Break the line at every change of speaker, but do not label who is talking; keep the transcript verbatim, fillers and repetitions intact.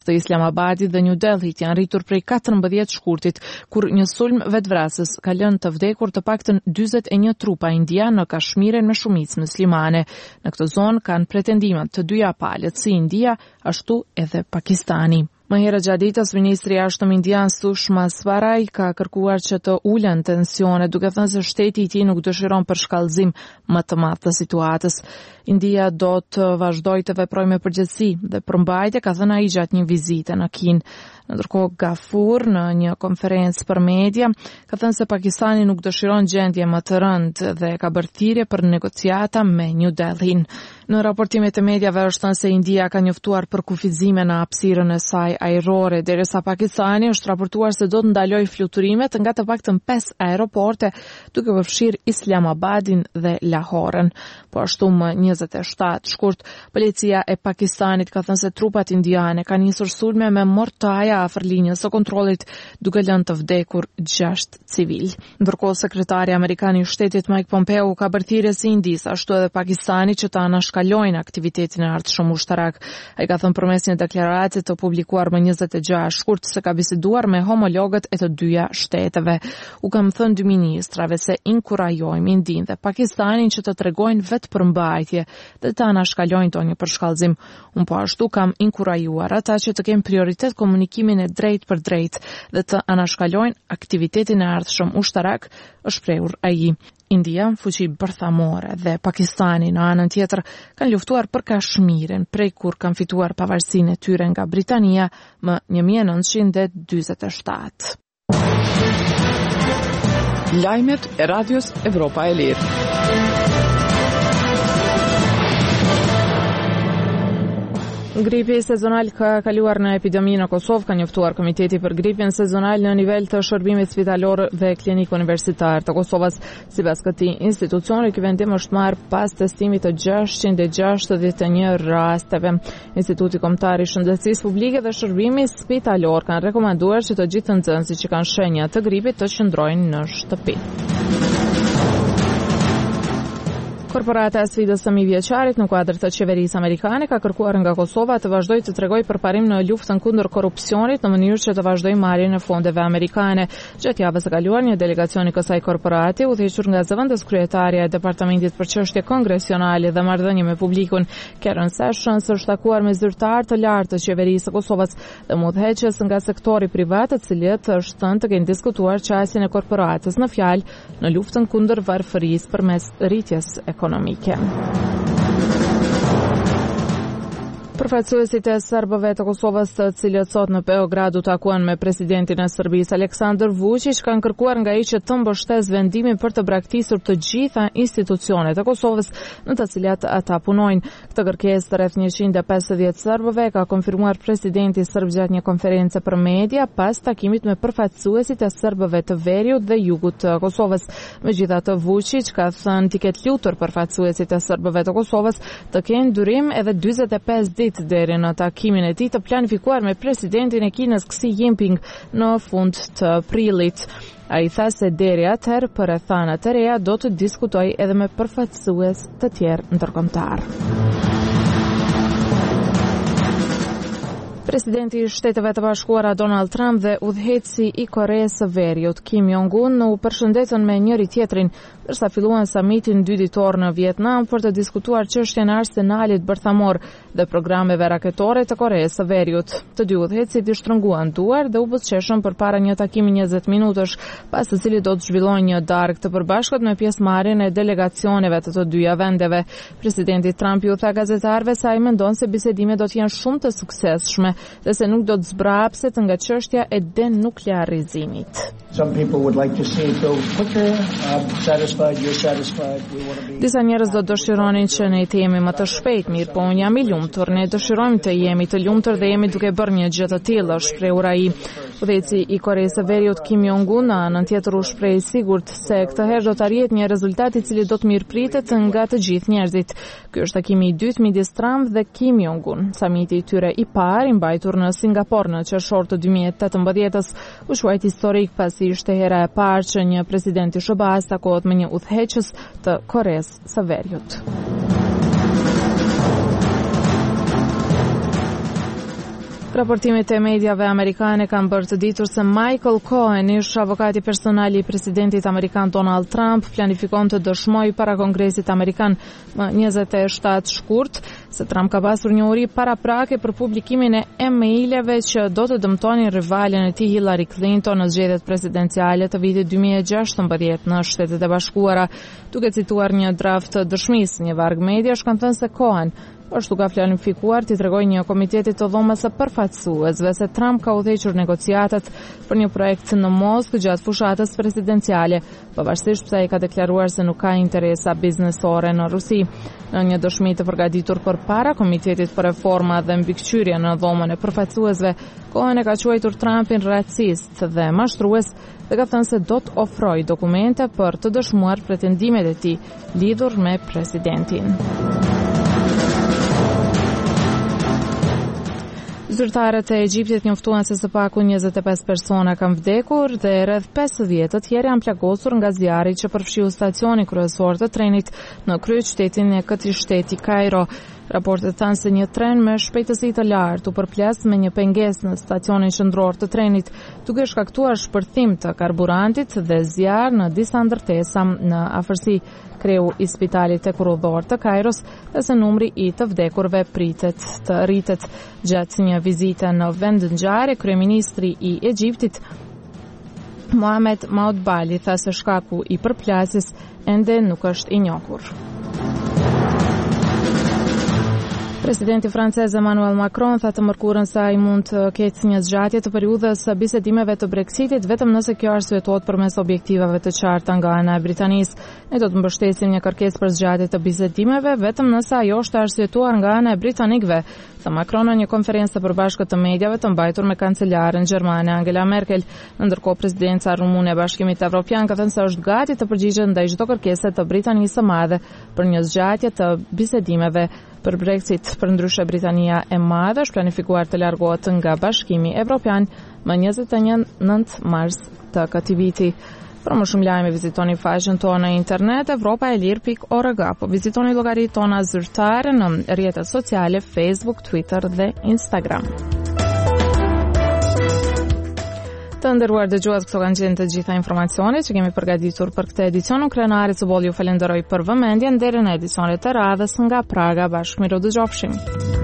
të Islamabadit dhe New Delhit janë rritur prej katërmbëdhjetë shkurtit, kur një sulm vetvrasës ka lënë të vdekur të paktën dyzet e një trupa indian në Kashmirin me shumicë muslimane. Në këtë zonë kanë pretendimet të dyja palët, si India, ashtu edhe Pakistani. Më herët gjatë ditës, ministri i jashtëm indian Sushma Swaraj ka kërkuar që të ulen tensione, duke thënë se shteti i tij nuk dëshiron përshkallëzim më të madh të situatës. India do të vazhdojë të veprojë me përgjegjësi dhe përmbajtje, ka thënë ai gjatë një vizite në Kinë. Ndërkohë Gafur në një konferencë për media ka thënë se Pakistani nuk dëshiron gjendje më të rëndë dhe ka bërë thirrje për negociata me New Delhin. Në raportimet e mediave është thënë se India ka njoftuar për kufizime në hapësirën e saj ajrore, derisa Pakistani është raportuar se do të ndalojë fluturimet nga të paktën pesë aeroporte, duke përfshirë Islamabadin dhe Lahoren. Po ashtu më njëzet e shtatë shkurt, policia e Pakistanit ka thënë se trupat indiane kanë nisur sulme me mortaja afër linjës së kontrollit, duke lënë të vdekur gjashtë civil. Ndërkohë sekretari amerikan i shtetit Mike Pompeo ka bërë thirrje si Indis, ashtu edhe Pakistanit që ta anashkalojnë aktivitetin e ardhshëm ushtarak. Ai ka thënë përmes një deklarate të publikuar më njëzet e gjashtë shkurt se ka biseduar me homologët e të dyja shteteve. U kam thënë dy ministrave se inkurajojmë Indin dhe Pakistanin që të tregojnë vetë përmbajtje dhe të anashkalojnë ndonjë përshkallëzim. Unë po ashtu kam inkurajuar ata që të kenë prioritet komunikimin e drejt për drejt dhe të anashkalojnë aktivitetin e ardhshëm ushtarak, është shprehur ai. India, fuqi bërthamore, dhe Pakistani në anën tjetër kanë luftuar për Kashmirin prej kur kanë fituar pavarësinë e tyre nga Britania më një mijë e nëntëqind e dyzet e shtatë.
Lajmet e Radios Evropa e Lirë.
Gripi sezonal ka kaluar në epidemi në Kosovë, ka njoftuar Komiteti për gripin sezonal në nivel të shërbimit spitalor dhe klinik universitar të Kosovës. Sipas këtij institucioni, ky vendim është marrë pas testimit të gjashtëqind e gjashtëdhjetë e një rasteve. Instituti Kombëtar i Shëndetësisë Publike dhe Shërbimi Spitalor kanë rekomanduar që të gjithë nxënësit që kanë shenja të gripit të qëndrojnë në shtëpi. Korporata e sfidës së mijëvjeçarit në kuadër të qeverisë amerikane ka kërkuar nga Kosova të vazhdojë të tregojë përparim në luftën kundër korrupsionit në mënyrë që të vazhdojë marrjen e fondeve amerikane. Gjatë javës së kaluar, një delegacion i kësaj korporati, udhëhequr nga zëvendës kryetaria e Departamentit për Çështje Kongresionale dhe Marrëdhënie me Publikun, Karen Sessions, është takuar me zyrtar të lartë të qeverisë së Kosovës dhe me udhëheqës nga sektori privat, të cilët është thënë të kenë diskutuar çështjen e korporatës në fjalë në luftën kundër varfërisë përmes rritjes ekonomike. Përfaqësuesit e serbëve të Kosovës, të cilët sot në Beograd u takuan me presidentin e Serbisë Aleksandar Vučić, kanë kërkuar nga ai që të mbështesë vendimin për të braktisur të gjitha institucionet e Kosovës në të cilat ata punojnë. Këtë kërkesë rreth njëqind e pesëdhjetë serbëve ka konfirmuar presidenti serb gjatë një konferencë për media pas takimit me përfaqësuesit e serbëve të veriut dhe jugut të Kosovës. Megjithatë, Vučić ka thënë të ketë lutur përfaqësuesit e serbëve të Kosovës të kenë durim edhe dyzet e pesë ditë deri në takimin e tij të planifikuar me presidentin e Kinës Xi Jinping në fund të prillit. Ai tha se deri atëherë përrethana të reja do të diskutojë edhe me përfaqësues të tjerë ndërkombëtar. Presidenti i Shteteve të Bashkuara Donald Trump dhe udhëheqësi i Koreas së Veriut Kim Jong-un u përshëndetën me njëri tjetrin ndërsa filluan samitin dy ditor në Vietnam për të diskutuar çështjen e arsenalit bërthamor dhe programeve raketore të Koreas së Veriut. Të dy udhëheqësit i shtrënguan duar dhe u buzëqeshën përpara një takimi njëzet minutash, pas të cilit do të zhvillojë një darkë të përbashkët me pjesëmarrjen e delegacioneve të të dyja vendeve. Presidenti Trump u tha gazetarëve se ai mendon se bisedimet do të jenë shumë të suksesshme dhe se nuk do të zbrapset nga çështja e denuklearizimit. Disa njerëz do dëshironin që ne të jemi më të shpejt, mirë po unë jam i lumtur, ne dëshirojmë të jemi të lumtur dhe jemi duke bërë një gjë të tillë, shprehur ai. Udhëheqësi i Koreas së Veriut Kim Jong-un në anën tjetër u shpreh i sigurt se këtë herë do të arrihet një rezultat i cili do të mirëpritet nga të gjithë njerëzit. Ky është takimi i dytë midis Trump dhe Kim Jong-un. Samiti i tyre i parë, i mbajtur në Singapur në qershor të dy mijë e tetëmbëdhjetës, u quajt historik pasi ishte hera e parë që një president i S B A-s takohet me një udhëheqës të Koreas së Veriut. Raportimet e medjave amerikane kanë bërë të ditur se Michael Cohen, ish avokati personal i presidentit amerikan Donald Trump, planifikon të dëshmojë para Kongresit amerikan më njëzet e shtatë shkurt, se Trump ka pasur një uri paraprake për publikimin e emaileve që do të dëmtonin rivalen e tij Hillary Clinton në zgjedhjet presidenciale të vitit dy mijë e gjashtëmbëdhjetë në Shtetet e Bashkuara. Duke cituar një draft të dëshmisë, një varg mediash kanë thënë se Cohen është duke planifikuar t'i tregojë një komiteti të dhomës së përfaqësuesve se Trump ka udhëhequr negociatat për një projekt në Moskë gjatë fushatës presidenciale, pavarësisht pse ai ka deklaruar se nuk ka interesa biznesore në Rusi. Në një dëshmi të përgatitur përpara Komitetit për Reforma dhe Mbikëqyrje në dhomën e përfaqësuesve, Cohen e ka quajtur Trumpin racist dhe mashtrues dhe ka thënë se do të ofrojë dokumente për të dëshmuar pretendimet e tij lidhur me presidentin. Zyrtarët e Egjiptit njoftuan se së paku njëzet e pesë persona kanë vdekur dhe rreth pesëdhjetë të tjerë janë plagosur nga zjarri që përfshiu stacionin kryesor të trenit në kryeqytetin e këtij shteti Kairo. Raportet thanë se një tren me shpejtësi të lartë u përplas me një pengesë në stacionin qendror të trenit, duke shkaktuar shpërthim të karburantit dhe zjarr në disa ndërtesa në afërsi. Kreu i spitalit e kurudhor të Kairos dhe se numri i të vdekurve pritet të rritet. Gjatë një vizite në vend ngjarje, kryeministri i Egjiptit Mohamed Maotbali tha se shkaku i përplasjes ende nuk është i njohur. Presidenti francez Emmanuel Macron tha të mërkurën se ai mund të ketë një zgjatje të periudhës së bisedimeve të Brexitit vetëm nëse kjo arsyetohet përmes objektivave të qarta nga ana e Britanisë. Ne do të mbështesim një kërkesë për zgjatje të bisedimeve vetëm nëse ajo është arsyetuar nga ana e britanikëve, tha Macron në një konferencë të përbashkët të medjave të mbajtur me kancelaren gjermane Angela Merkel. Ndërkohë, presidenca rumune e Bashkimit Evropian ka thënë se është gati të përgjigjet ndaj çdo kërkese të Britanisë së Madhe për një zgjatje të bisedimeve për Brexit. Përndryshe, Britania e Madhe është planifikuar të largohet nga Bashkimi Evropian më njëzet e një nëntë mars të këtij viti. Për më shumë lajme vizitoni faqen tonë në internet evropaelir pikë org apo vizitoni llogaritë tona zyrtare në rrjetet sociale Facebook, Twitter dhe Instagram. Të nderuar dëgjues, këto kanë qenë të gjitha informacionet që kemi përgatitur për këtë edicion. Unë Krenarit së Bolli ju falenderoj për vëmendjen deri në edicionet e radhës nga Praga. Bashkë miru dëgjofshim.